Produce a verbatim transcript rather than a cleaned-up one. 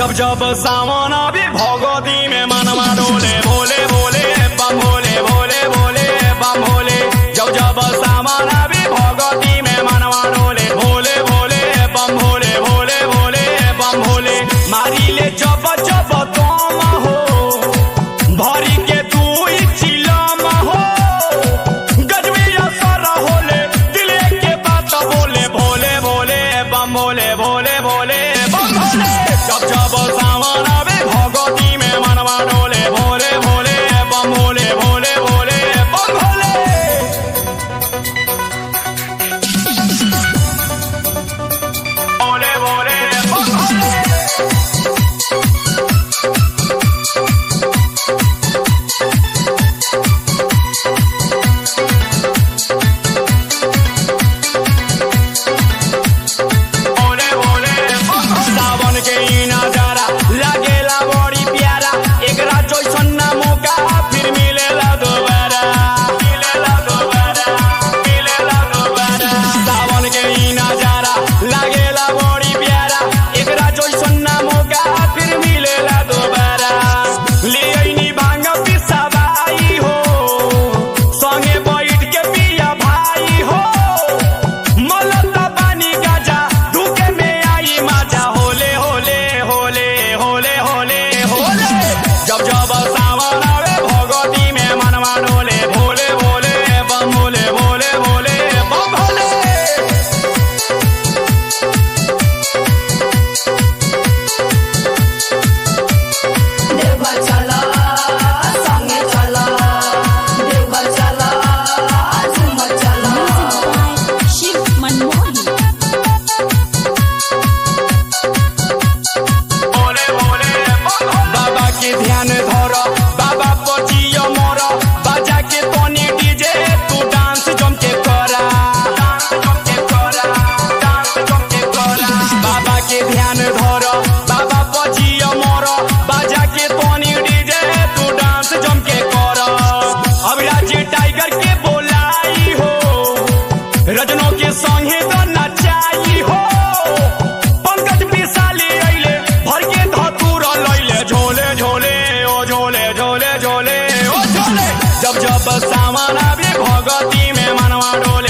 जब जब सावन आवे भगवती में मनवा डोले भोले भोले बम भोले भोले भोले बम भोले। जब जब सावन आवे भगवती में मनवा डोले भोले भोले बम भोले भोले भोले बम भोले। मारी ले जब जब तुम हो भरी के तू चिलम हो गजबी असर होले दिले के बात बोले भोले भोले बम भोले भोले भोले बम भोले। जब जब सावन आवे भगवती में मनवा डोले भोले भोले बम भोले भोले भोले बम भोले। भोले भोले बम भोले। सावन के ई नजारा लागेला बड़ी प्यारा एकरा जैसन ना मौका फिर मिलेला दोबारा मिलेला दोबारा मिलेला दोबारा। सावन के ई नजारा लागेला बड़ी प्यारा एकरा जैसन ना मौका फिर मिलेला दोबारा। ले आईनी भांग पिसाबाई हो संगे बैठ के पिया भाई हो मलता पानी गाजा धुके में आई माजा होले होले होले होले होले होले। जब जब सावन आवे भगवती में मनवा डोले भोले भोले बम भोले भोले भोले बम भोले। देवघर चला संगे चला देवघर चला झूमर चला। शिव मनमोहन भोले भोले बम भोले। बाबा के ध्यान धर बाबा पचियो मोर बाजा के तोनी डीजे तू डांस जम के करा डांस जम के करा डांस जम के करा। बाबा के ध्यान धर बाबा पचियो मोर बाजा के तोनी डीजे तू डांस जम के करा। अभिराज टाइगर के बोलाई हो रजनों के संगे तो नचाई हो पंकज पिसाली अइले भर के धतूर लइले झोले झोले ओ झोले झोले झोले ओ झोले। जब जब सावन आवे भगवती में मनवा डोले